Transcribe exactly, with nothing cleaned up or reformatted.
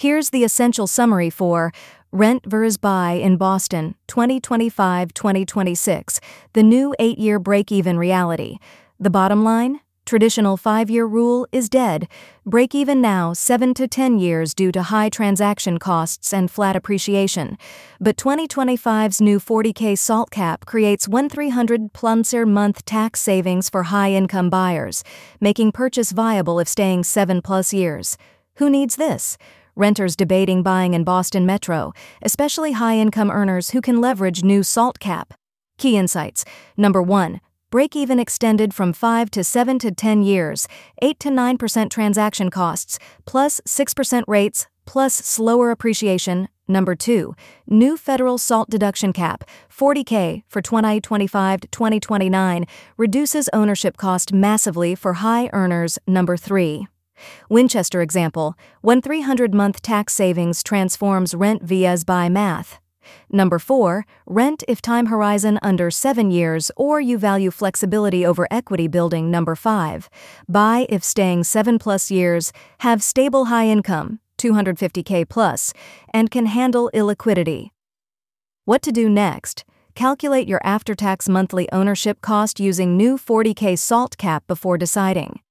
Here's the essential summary for Rent versus Buy in Boston, twenty twenty-five to twenty twenty-six, the new eight-year break-even reality. The bottom line? Traditional five-year rule is dead. Break-even now seven to ten years due to high transaction costs and flat appreciation. But twenty twenty-five's new forty K SALT cap creates one thousand three hundred plus per month tax savings for high-income buyers, making purchase viable if staying seven plus years. Who needs this? Renters debating buying in Boston Metro, especially high-income earners who can leverage new SALT cap. Key insights. Number one. Break-even extended from five to seven to ten years, eight to nine percent transaction costs, plus six percent rates, plus slower appreciation. Number two. New federal SALT deduction cap, forty K for twenty twenty-five to twenty twenty-nine, reduces ownership cost massively for high earners. Number three. Winchester example, one thousand three hundred month tax savings transforms rent via buy math. Number four, rent if time horizon under seven years or you value flexibility over equity building. Number five, buy if staying seven plus years, have stable high income, two hundred fifty K plus, and can handle illiquidity. What to do next? Calculate your after-tax monthly ownership cost using new forty K SALT cap before deciding.